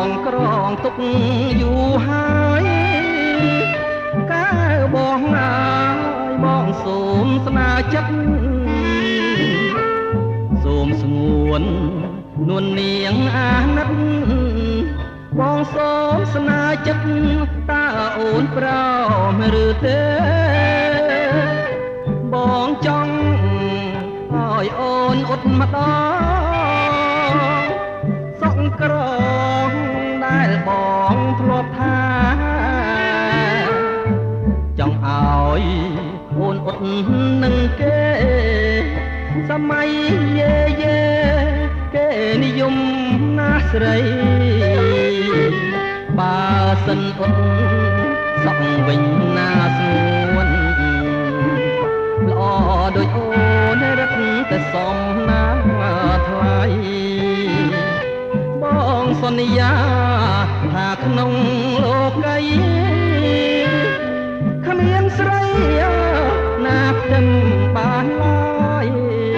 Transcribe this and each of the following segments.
ងក្រងទុកយូរហើយកើបងអើយបងសូមស្នើចិត្តសូមស្ងួននួននាងអាណិតបងសូមស្នើចិត្តតើអូនប្រមឬទេបងចង់ឲ្យអូនអត់ម្ដងសក់ក្រងដែលបងធ្លាប់ថាចង់ឲ្យអូនអត់នឹងគេសម័យយេគេនិយមណាស់ស្រីបើសិនអត់សក់វិញណាស្ងួនល្អដូចអូនរឹកតែសំណាថ្លៃបងសន្យាថាក្នុងលោកីគ្មានស្រីណាផ្ទឹមបានឡើយ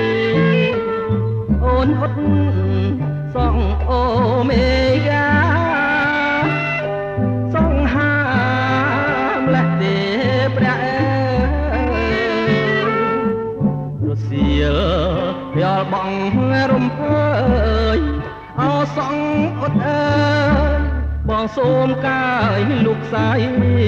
អូនអត់សងអូមេហ្គាសងហាម្លេះទេព្រះរសៀលផ្យាលបងរំភើយអោសងអត់អើយបងសូមកាយលោកស្រី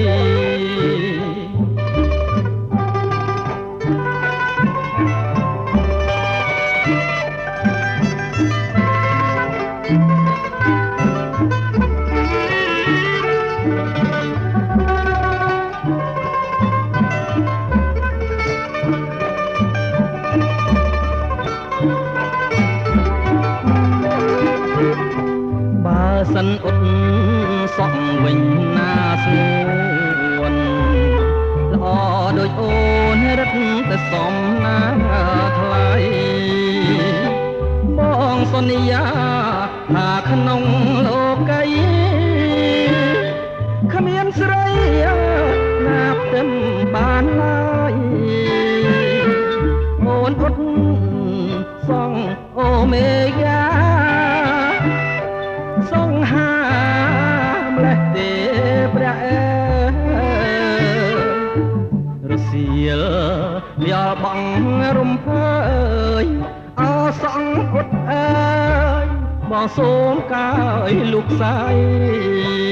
សិនអត់សក់វិញណាស្ងួនល្អដូចអូនរឹតតែសំណាថ្លៃបងសន្យាថាក្នុងលោកីគ្មានស្រីណាផ្ទឹមបានឡើយអូនអត់សងអូមេហ្គាសងហាម្លេះទេព្រះរសៀលលាល់បងរំភើយអោសងអត់អើយបងសូមកាយលោកស្រី